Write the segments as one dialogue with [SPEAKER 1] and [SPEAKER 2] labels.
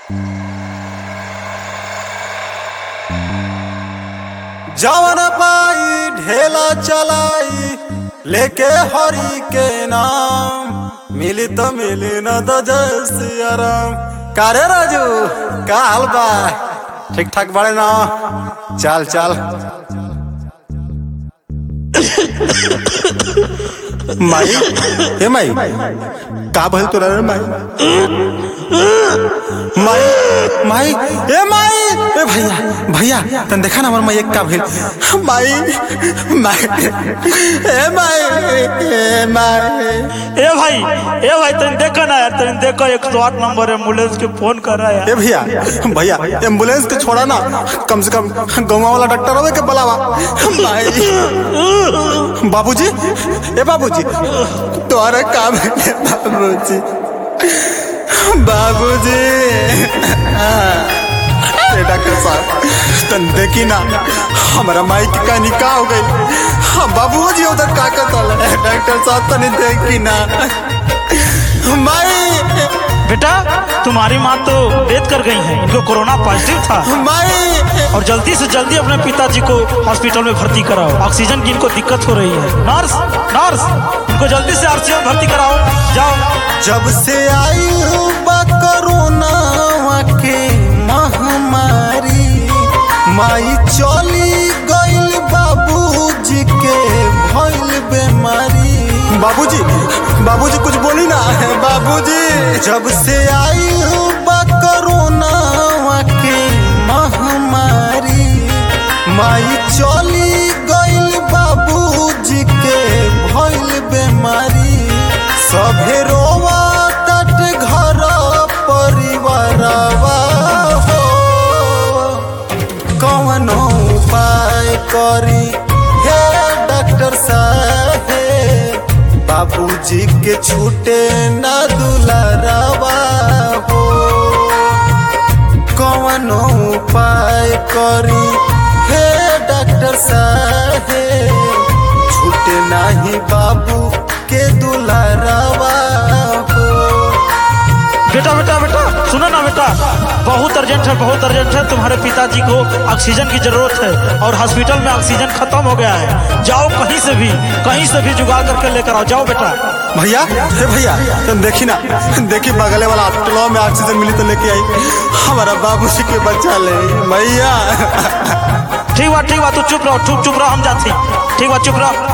[SPEAKER 1] जवन पाई ढेला चलाई लेके हरि के नाम मिली तो मिली न तो जैसी आराम। कारे राजू का हाल बा? ठीक ठाक बड़े ना? चल चल माई ए माई का भइल तोरा रे माई? माई माई ए माई ए भैया भैया तन देखा ना हमर माई का भइल? माई माई ए माई ए माई
[SPEAKER 2] ए भाई तन देखा ना यार, तन देखो 108 नंबर एम्बुलेंस के फोन कर रहा है यार।
[SPEAKER 1] ए भैया एम्बुलेंस के छोड़ा ना, कम से कम गाँव वाला डॉक्टर होवे के बुलावा। माई बाबूजी ए बाबूजी तोरा काम है बाबूजी डॉक्टर साहब तन देखी ना हमारा माई का निकाह हो गई। बाबूजी उधर का करता है डॉक्टर साहब तनी देखी ना। माई
[SPEAKER 2] बेटा तुम्हारी माँ तो डेथ कर गई है, इनको कोरोना पॉजिटिव था।
[SPEAKER 1] माई
[SPEAKER 2] और जल्दी से जल्दी अपने पिताजी को हॉस्पिटल में भर्ती कराओ, ऑक्सीजन की इनको दिक्कत हो रही है। नर्स नर्स इनको जल्दी से ऑक्सीजन भर्ती कराओ, जाओ।
[SPEAKER 1] जब से आई कोरोना के महामारी माई चली गई बाबूजी के भइल बीमारी। बाबूजी कुछ बोली ना बाबूजी। जब से आई कोरोना के महामारी माई चली गई बाबूजी के भइल बीमारी। सभे रोवा तट घर परिवारवा हो, कौनो उपाय करी हे डॉक्टर साहब, बाबूजी के छूटे ना दुलारवा हो। कौनो उपाय करी हे डॉक्टर साहब, छूटे नाही बाबू के दुलारवा हो।
[SPEAKER 2] बेटा सुनो ना बेटा, बहुत अर्जेंट है, तुम्हारे पिताजी को ऑक्सीजन की जरूरत है और हॉस्पिटल में ऑक्सीजन खत्म हो गया है। जाओ कहीं से भी जुगाड़ करके लेकर आओ, जाओ बेटा।
[SPEAKER 1] भैया तुम देखी ना, देखी बगले वाला हॉस्पिटल में ऑक्सीजन मिली तो लेके आई, हमारा बाबूजी के बचा ले भैया।
[SPEAKER 2] ठीक बा तू चुप रहो हम जाती। ठीक बा चुप रहो।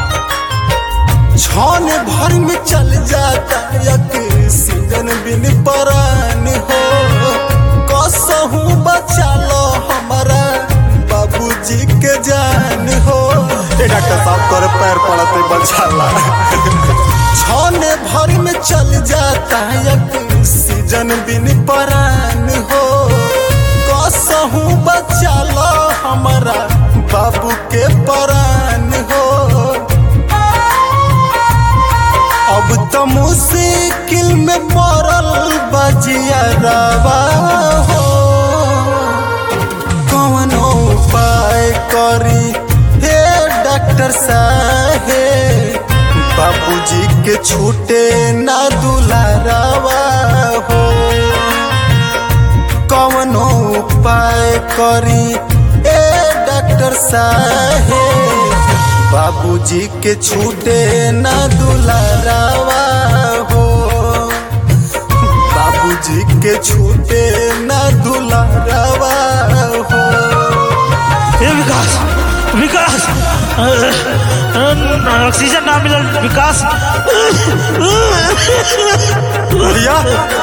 [SPEAKER 1] छन भर में चल जाता ऑक्सीजन बिन परान हो, कसहू बचा लो हमारा बाबूजी के जान हो। डॉक्टर साहब तोरे पैर पड़ते बचा ला। छन भर में चल जाता ऑक्सीजन बिन परान हो, कसहू बचा लो हमारा बाबू के परान हो। अब तो मुश्किल में पड़ल बजिया रवा हो, कौनो उपाय करी हे डॉक्टर साहब, बाबूजी के छूटे ना दुलारवा हो। कौनो उपाय करी ए डॉक्टर साहब, बाबूजी के छूटे ना दुलारवा हो। बाबूजी के छूटे ना दुलारवा हो।
[SPEAKER 2] विकास ऑक्सीजन ना मिलल विकास।
[SPEAKER 1] भैया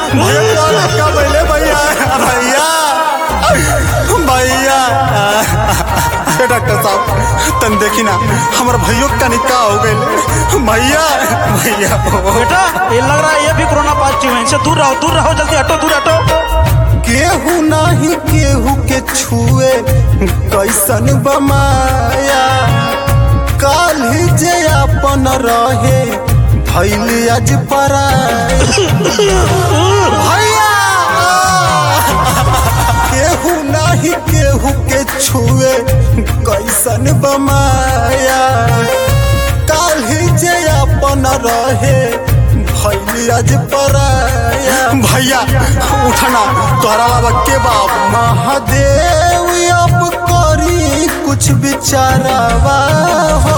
[SPEAKER 1] डॉक्टर साहब तन देखी ना हमारे भैया का निकाह हो गए। भैया
[SPEAKER 2] बेटा ये लग रहा है ये भी कोरोना पॉजिटिव है, इनसे दूर रहो जल्दी हटो, दूर हटो।
[SPEAKER 1] केहू नहीं केहू के छुए कैसन बमाया, काल ही जे अपन रहे भइल आज पराया। भैया केहू नहीं केहू के छुए कैसन बमाया, काल ही जे अपन रहे भइल आज पराया। भैया उठना तोहरा बाबा के बाप महादेव अब करी कुछ बिचारावा हो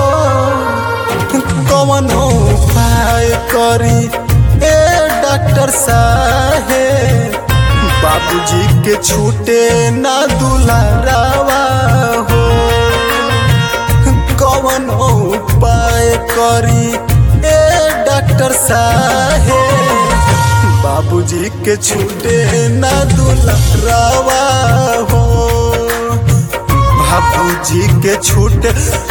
[SPEAKER 1] कौन उपाय करी ए डॉक्टर साहेब बाबूजी के छूटे ना दुलारावा हो कौन उपाय करी ए डॉक्टर साहेब बाबूजी के छूटे ना दुलारावा हो बाबूजी के छूटे